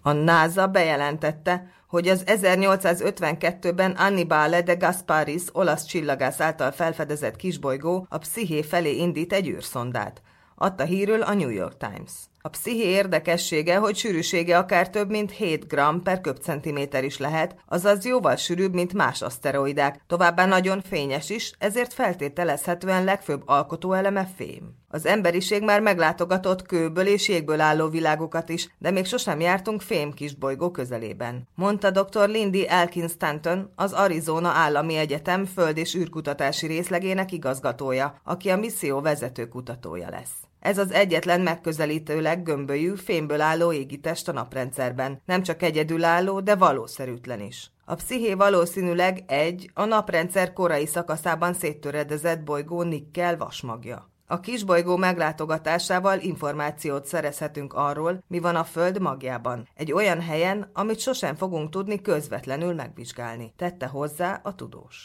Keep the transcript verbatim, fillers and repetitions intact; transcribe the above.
A NASA bejelentette, hogy az ezernyolcszázötvenkettőben Annibale de Gasparis olasz csillagász által felfedezett kisbolygó a Psziché felé indít egy űrszondát, adta hírül a New York Times. A Psziché érdekessége, hogy sűrűsége akár több mint hét gramm per köbcentiméter is lehet, azaz jóval sűrűbb, mint más aszteroidák, továbbá nagyon fényes is, ezért feltételezhetően legfőbb alkotóeleme fém. Az emberiség már meglátogatott kőből és jégből álló világokat is, de még sosem jártunk fém kisbolygó közelében, mondta doktor Lindy Elkin Stanton, az Arizona Állami Egyetem föld- és űrkutatási részlegének igazgatója, aki a misszió vezető kutatója lesz. Ez az egyetlen megközelítőleg gömbölyű, fémből álló égitest a naprendszerben, nem csak egyedülálló, de valószerűtlen is. A Psziché valószínűleg egy, a naprendszer korai szakaszában széttöredezett bolygó nikkel vasmagja. A kisbolygó meglátogatásával információt szerezhetünk arról, mi van a Föld magjában, egy olyan helyen, amit sosem fogunk tudni közvetlenül megvizsgálni, tette hozzá a tudós.